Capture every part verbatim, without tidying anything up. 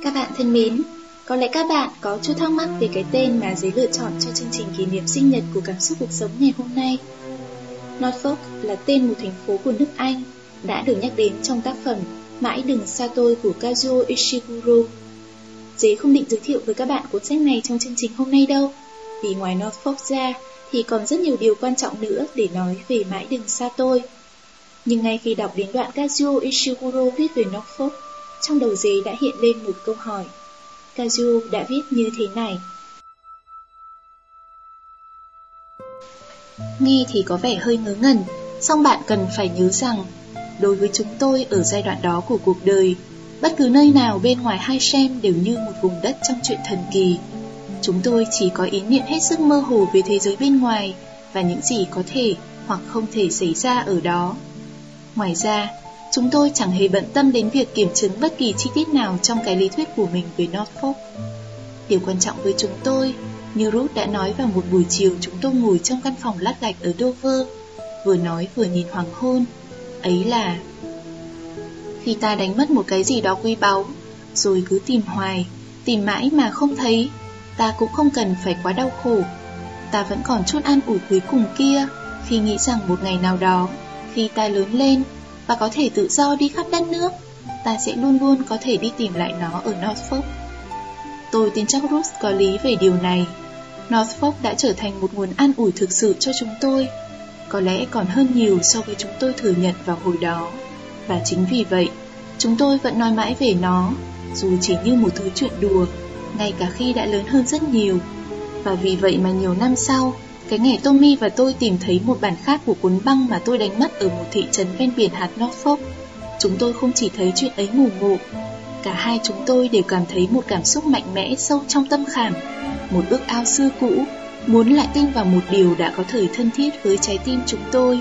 Các bạn thân mến, có lẽ các bạn có chút thắc mắc về cái tên mà Giấy lựa chọn cho chương trình kỷ niệm sinh nhật của Cảm xúc cuộc sống ngày hôm nay. Norfolk là tên một thành phố của nước Anh, đã được nhắc đến trong tác phẩm Mãi đừng xa tôi của Kazuo Ishiguro. Giấy không định giới thiệu với các bạn cuốn sách này trong chương trình hôm nay đâu, vì ngoài Norfolk ra thì còn rất nhiều điều quan trọng nữa để nói về Mãi đừng xa tôi. Nhưng ngay khi đọc đến đoạn Kazuo Ishiguro viết về Norfolk, trong đầu Giấy đã hiện lên một câu hỏi. Kazuo đã viết như thế này: nghe thì có vẻ hơi ngớ ngẩn, song bạn cần phải nhớ rằng đối với chúng tôi ở giai đoạn đó của cuộc đời, bất cứ nơi nào bên ngoài Highsham đều như một vùng đất trong truyện thần kỳ. Chúng tôi chỉ có ý niệm hết sức mơ hồ về thế giới bên ngoài và những gì có thể hoặc không thể xảy ra ở đó. Ngoài ra, chúng tôi chẳng hề bận tâm đến việc kiểm chứng bất kỳ chi tiết nào trong cái lý thuyết của mình về Norfolk. Điều quan trọng với chúng tôi, như Ruth đã nói vào một buổi chiều chúng tôi ngồi trong căn phòng lát gạch ở Dover, vừa nói vừa nhìn hoàng hôn, ấy là khi ta đánh mất một cái gì đó quý báu, rồi cứ tìm hoài, tìm mãi mà không thấy, ta cũng không cần phải quá đau khổ. Ta vẫn còn chút an ủi cuối cùng kia khi nghĩ rằng một ngày nào đó, khi ta lớn lên và có thể tự do đi khắp đất nước, ta sẽ luôn luôn có thể đi tìm lại nó ở Norfolk. Tôi tin chắc Ruth có lý về điều này. Norfolk đã trở thành một nguồn an ủi thực sự cho chúng tôi, có lẽ còn hơn nhiều so với chúng tôi thừa nhận vào hồi đó. Và chính vì vậy, chúng tôi vẫn nói mãi về nó, dù chỉ như một thứ chuyện đùa, ngay cả khi đã lớn hơn rất nhiều. Và vì vậy mà nhiều năm sau, cái ngày Tommy và tôi tìm thấy một bản khác của cuốn băng mà tôi đánh mất ở một thị trấn ven biển hạt Norfolk, chúng tôi không chỉ thấy chuyện ấy ngủ ngộ, cả hai chúng tôi đều cảm thấy một cảm xúc mạnh mẽ sâu trong tâm khảm, một ước ao xưa cũ, muốn lại tin vào một điều đã có thời thân thiết với trái tim chúng tôi.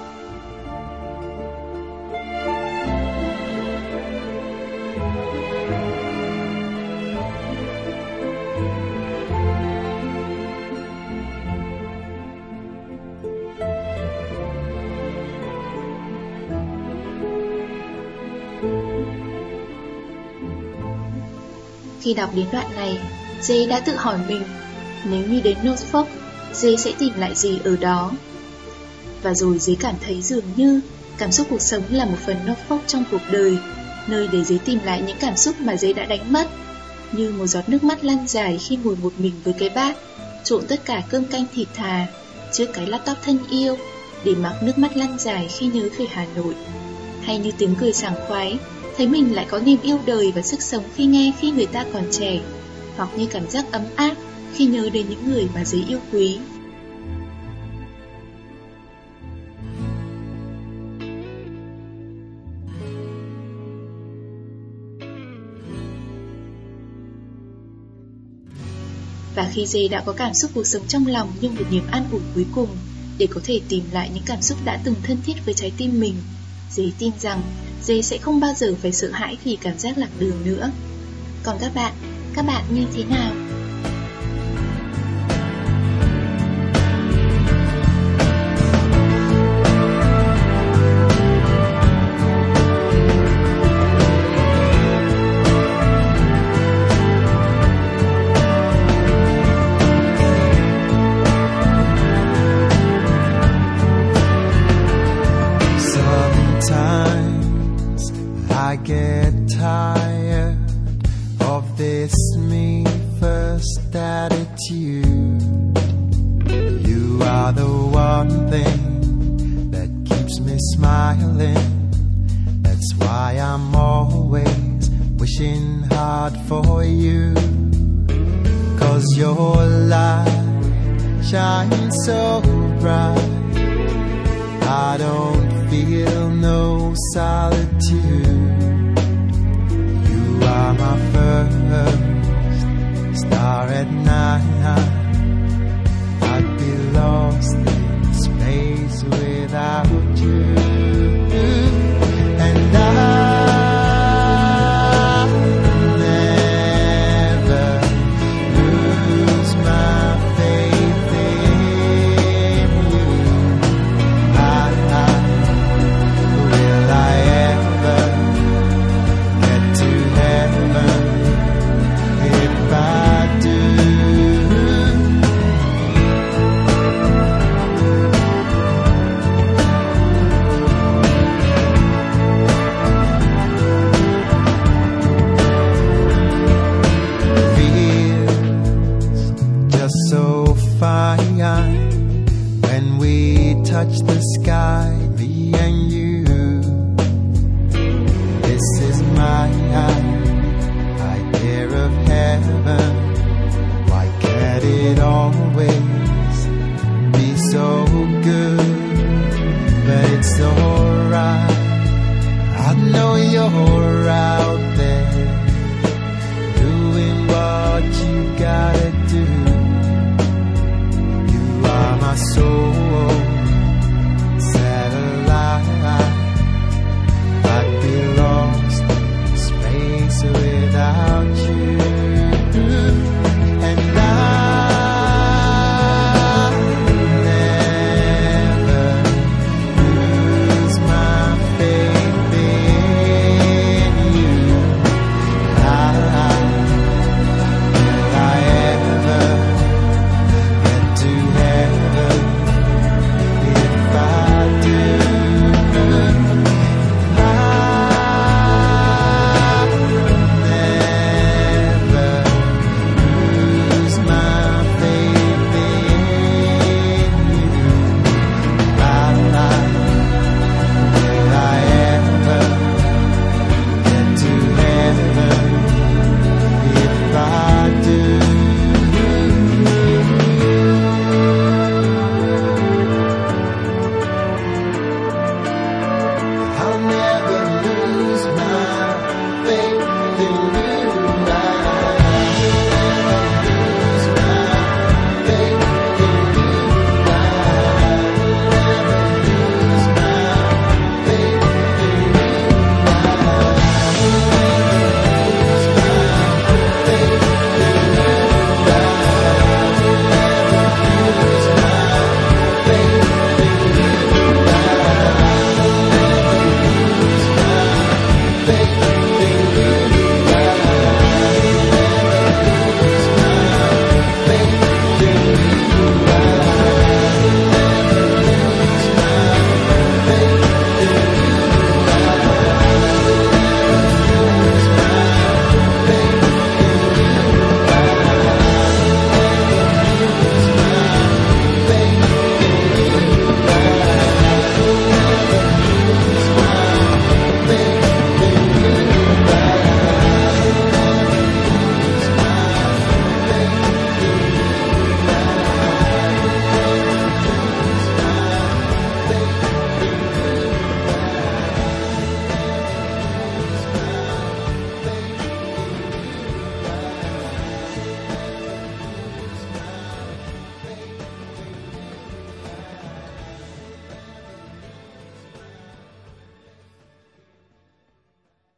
Khi đọc đến đoạn này, Jay đã tự hỏi mình, nếu như đến Norfolk, Jay sẽ tìm lại gì ở đó? Và rồi Jay cảm thấy dường như cảm xúc cuộc sống là một phần Norfolk trong cuộc đời, nơi để Jay tìm lại những cảm xúc mà Jay đã đánh mất, như một giọt nước mắt lăn dài khi ngồi một mình với cái bát, trộn tất cả cơm canh thịt thà trước cái laptop thân yêu, để mặc nước mắt lăn dài khi nhớ về Hà Nội, hay như tiếng cười sảng khoái thấy mình lại có niềm yêu đời và sức sống khi nghe khi người ta còn trẻ, hoặc như cảm giác ấm áp khi nhớ đến những người mà Giấy yêu quý. Và khi Giấy đã có cảm xúc cuộc sống trong lòng như một niềm an ủi cuối cùng để có thể tìm lại những cảm xúc đã từng thân thiết với trái tim mình, Giấy tin rằng Giấy sẽ không bao giờ phải sợ hãi vì cảm giác lạc đường nữa. Còn các bạn, các bạn như thế nào? I get tired of this me first attitude. You are the one thing that keeps me smiling. That's why I'm always wishing hard for you. 'Cause your light shines so bright, I don't feel no solitude. You are my first star at night. I'd be lost in space without you. And I will I ever horizon.